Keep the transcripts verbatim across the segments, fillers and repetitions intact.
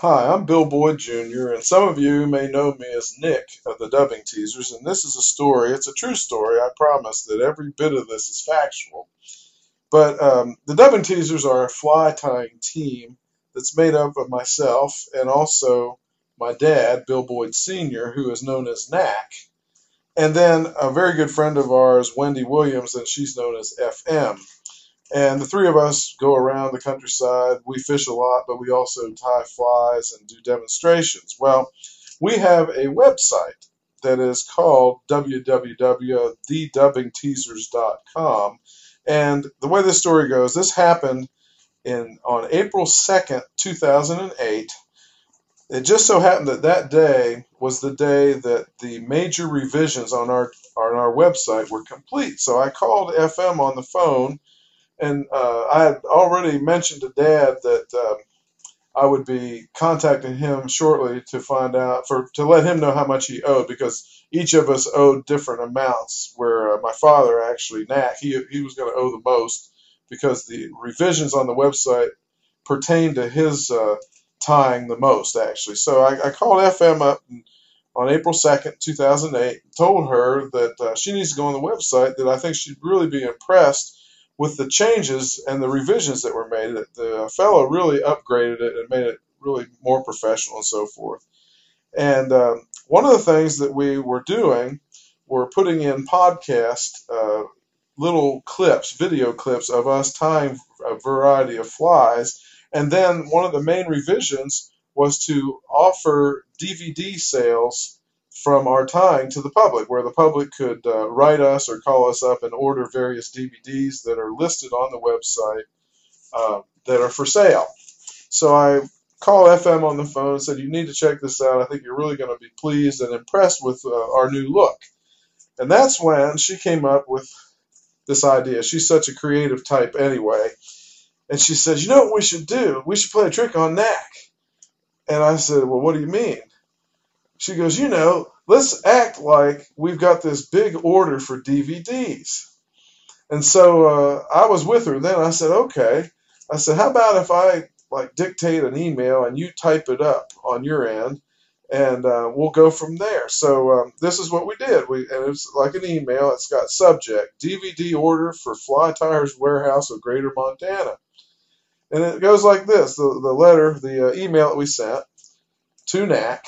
Hi, I'm Bill Boyd Junior, and some of you may know me as Nick of the Dubbing Teasers, and this is a story. It's a true story. I promise that every bit of this is factual. But um, the Dubbing Teasers are a fly tying team that's made up of myself and also my dad, Bill Boyd Senior, who is known as Knack, and then a very good friend of ours, Wendy Williams, and she's known as F M. And the three of us go around the countryside. We fish a lot, but we also tie flies and do demonstrations. Well, we have a website that is called w w w dot the dubbing teasers dot com. And the way this story goes, this happened in on April second, two thousand eight. It just so happened that that day was the day that the major revisions on our on our website were complete. So I called F M on the phone, and uh, I had already mentioned to Dad that um, I would be contacting him shortly to find out, for to let him know how much he owed, because each of us owed different amounts. Where uh, my father actually, Nat, he he was going to owe the most because the revisions on the website pertain to his uh, tying the most actually. So I, I called F M up on April second, two thousand eight, told her that uh, she needs to go on the website, that I think she'd really be impressed with the changes and the revisions that were made. The fellow really upgraded it and made it really more professional and so forth. And um, one of the things that we were doing were putting in podcast uh, little clips, video clips of us tying a variety of flies. And then one of the main revisions was to offer D V D sales from our tying to the public, where the public could uh, write us or call us up and order various D V Ds that are listed on the website uh, that are for sale. So I called F M on the phone and said, "You need to check this out. I think you're really going to be pleased and impressed with uh, our new look." And that's when she came up with this idea. She's such a creative type anyway. And she says, "You know what we should do? We should play a trick on Knack." And I said, "Well, what do you mean?" She goes, "You know, let's act like we've got this big order for D V Ds." And so uh, I was with her then. I said, "Okay." I said, "How about if I like dictate an email and you type it up on your end, and uh, we'll go from there." So um, this is what we did. We and it's like an email. It's got subject: D V D order for Fly Tires Warehouse of Greater Montana. And it goes like this: the, the letter, the uh, email that we sent to Knack.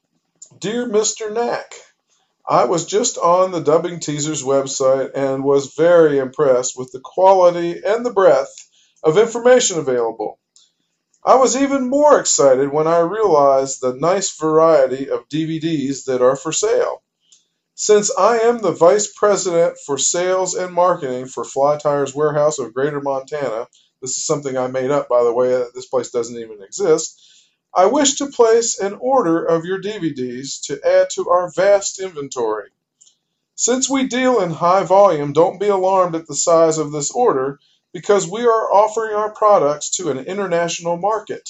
"Dear Mister Knack, I was just on the Dubbing Teasers website and was very impressed with the quality and the breadth of information available. I was even more excited when I realized the nice variety of D V Ds that are for sale. Since I am the Vice President for Sales and Marketing for Fly Tires Warehouse of Greater Montana," this is something I made up, by the way, this place doesn't even exist, "I wish to place an order of your D V Ds to add to our vast inventory. Since we deal in high volume, don't be alarmed at the size of this order, because we are offering our products to an international market.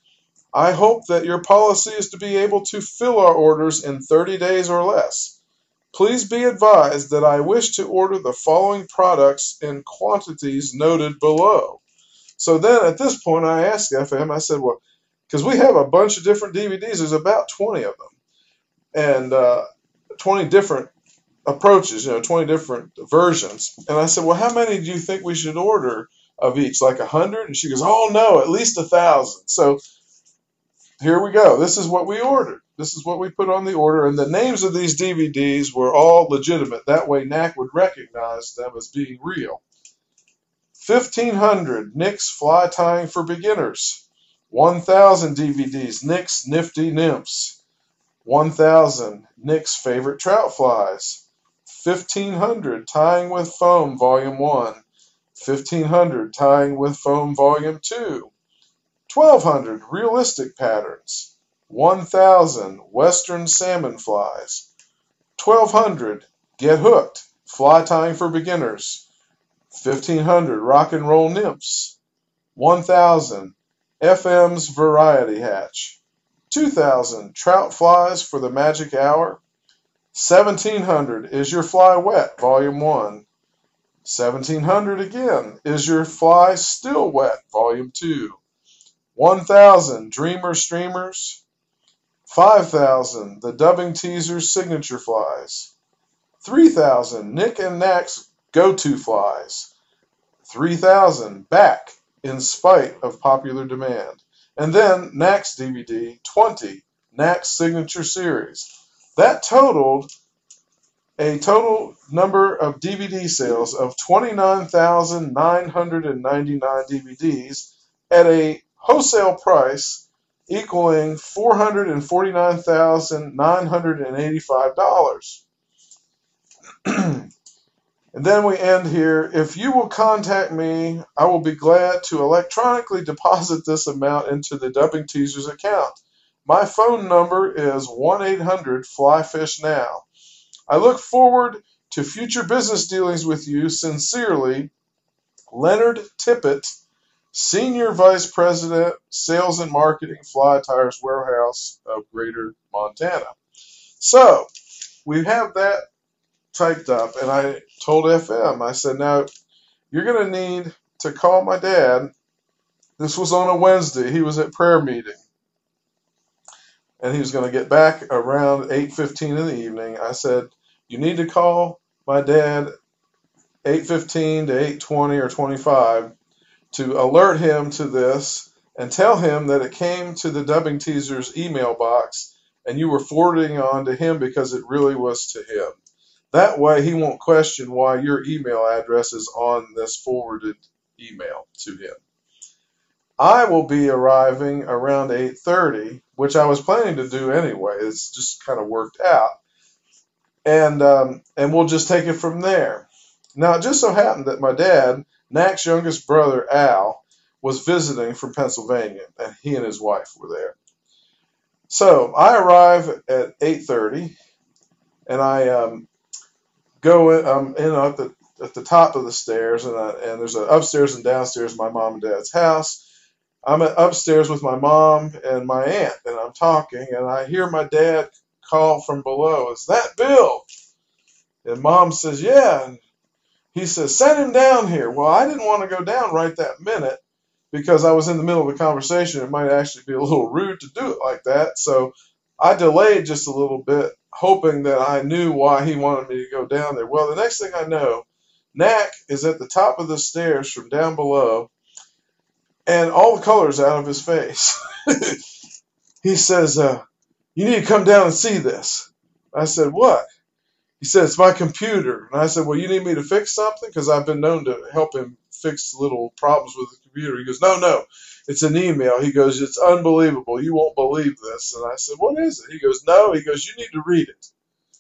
I hope that your policy is to be able to fill our orders in thirty days or less. Please be advised that I wish to order the following products in quantities noted below." So then at this point I asked F M, I said, "Well, because we have a bunch of different D V Ds, there's about twenty of them, and uh, twenty different approaches, you know, twenty different versions." And I said, "Well, how many do you think we should order of each? Like a hundred?" And she goes, "Oh no, at least a thousand." So here we go. This is what we ordered. This is what we put on the order. And the names of these D V Ds were all legitimate. That way Knack would recognize them as being real. fifteen hundred Nick's Fly Tying for Beginners. one thousand D V Ds Nick's Nifty Nymphs. one thousand Nick's Favorite Trout Flies. fifteen hundred Tying with Foam Volume one. fifteen hundred Tying with Foam Volume two. twelve hundred Realistic Patterns. one thousand Western Salmon Flies. twelve hundred Get Hooked Fly Tying for Beginners. fifteen hundred Rock and Roll Nymphs. one thousand F M's Variety Hatch. two thousand Trout Flies for the Magic Hour. seventeen hundred Is Your Fly Wet Volume one. seventeen hundred again, Is Your Fly Still Wet Volume two. one thousand Dreamer Streamers. five thousand The Dubbing Teasers Signature Flies. three thousand Nick and Knack's Go-To Flies. three thousand Back in spite of popular demand. And then Knack's D V D, twenty Knack's Signature Series. That totaled a total number of D V D sales of twenty-nine thousand nine hundred ninety-nine D V Ds at a wholesale price equaling four hundred forty-nine thousand nine hundred eighty-five dollars. And then we end here. If you will contact me, I will be glad to electronically deposit this amount into the Dubbing Teasers account. My phone number is one eight hundred fly fish now. I look forward to future business dealings with you. Sincerely, Leonard Tippett, Senior Vice President, Sales and Marketing, Fly Tires Warehouse of Greater Montana. So, we have that typed up, and I told F M, I said, now, you're going to need to call my dad. This was on a Wednesday. He was at prayer meeting, and he was going to get back around eight fifteen in the evening. I said, you need to call my dad eight fifteen to eight twenty or twenty-five to alert him to this and tell him that it came to the Dubbing Teasers email box and you were forwarding on to him because it really was to him. That way he won't question why your email address is on this forwarded email to him. I will be arriving around eight thirty, which I was planning to do anyway. It's just kind of worked out. And um, and we'll just take it from there. Now, it just so happened that my dad, Knack's youngest brother, Al, was visiting from Pennsylvania, and he and his wife were there. So I arrive at eight thirty, and I um, go in, I'm in at the at the top of the stairs, and I, and there's an upstairs and downstairs, my mom and dad's house. I'm at upstairs with my mom and my aunt, and I'm talking, and I hear my dad call from below, "Is that Bill?" And Mom says, "Yeah." And he says, "Send him down here." Well, I didn't want to go down right that minute because I was in the middle of a conversation. It might actually be a little rude to do it like that. So I delayed just a little bit, hoping that I knew why he wanted me to go down there. Well, the next thing I know, Knack is at the top of the stairs from down below, and all the color's out of his face. He says, uh, "You need to come down and see this." I said, "What?" He said, "It's my computer." And I said, "Well, you need me to fix something?" Because I've been known to help him fix little problems with the computer. He goes, "No, no, it's an email." He goes, "It's unbelievable. You won't believe this." And I said, "What is it?" He goes, "No." He goes, "You need to read it."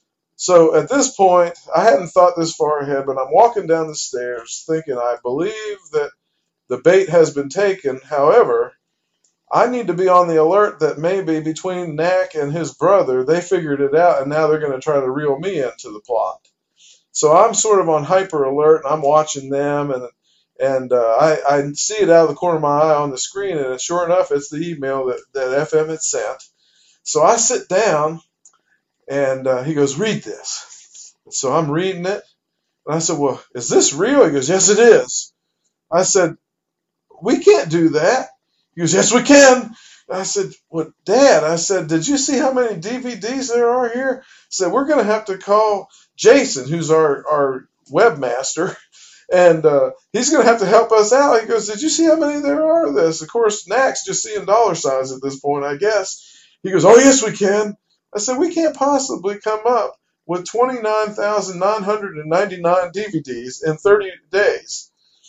So at this point, I hadn't thought this far ahead, but I'm walking down the stairs thinking, I believe that the bait has been taken. However, I need to be on the alert that maybe between Knack and his brother, they figured it out, and now they're going to try to reel me into the plot. So I'm sort of on hyper alert, and I'm watching them, and and uh, I, I see it out of the corner of my eye on the screen, and sure enough, it's the email that, that F M had sent. So I sit down, and uh, he goes, "Read this." So I'm reading it, and I said, "Well, is this real?" He goes, "Yes, it is." I said, "We can't do that." He goes, "Yes, we can." I said, "Well, Dad," I said, "did you see how many D V Ds there are here?" I said, "We're going to have to call Jason, who's our, our webmaster, and uh, he's going to have to help us out." He goes, "Did you see how many there are of this?" Of course, Knack's just seeing dollar signs at this point, I guess. He goes, "Oh, yes, we can." I said, "We can't possibly come up with twenty-nine thousand nine hundred ninety-nine D V Ds in thirty days.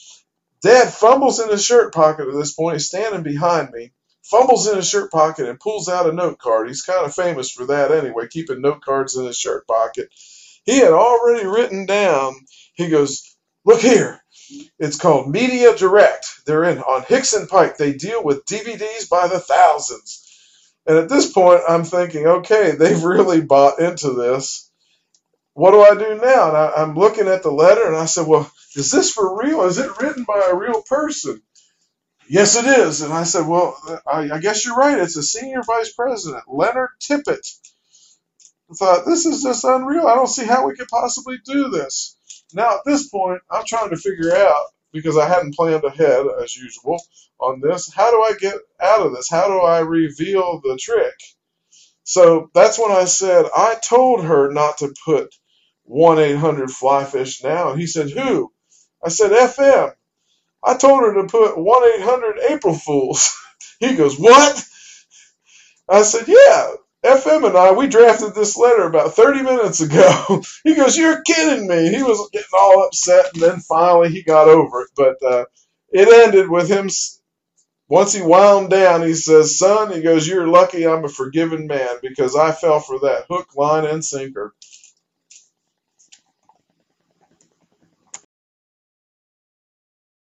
Dad fumbles in his shirt pocket at this point. He's standing behind me, fumbles in his shirt pocket and pulls out a note card. He's kind of famous for that anyway, keeping note cards in his shirt pocket. He had already written down, he goes, "Look here. It's called Media Direct. They're in on Hickson Pike. They deal with D V Ds by the thousands." And at this point, I'm thinking, okay, they've really bought into this. What do I do now? And I, I'm looking at the letter, and I said, "Well, is this for real? Is it written by a real person?" "Yes, it is." And I said, "Well, I, I guess you're right. It's a senior vice president, Leonard Tippett." I thought, this is just unreal. I don't see how we could possibly do this. Now, at this point, I'm trying to figure out because I hadn't planned ahead, as usual, on this. How do I get out of this? How do I reveal the trick? So that's when I said, I told her not to put one eight hundred fly fish now. And he said, who? I said, F M. I told her to put one eight hundred April Fools. He goes, what? I said, yeah, F M and I, we drafted this letter about thirty minutes ago. He goes, you're kidding me. He was getting all upset, and then finally he got over it. But uh, it ended with him, once he wound down, he says, son, he goes, you're lucky I'm a forgiven man because I fell for that hook, line, and sinker.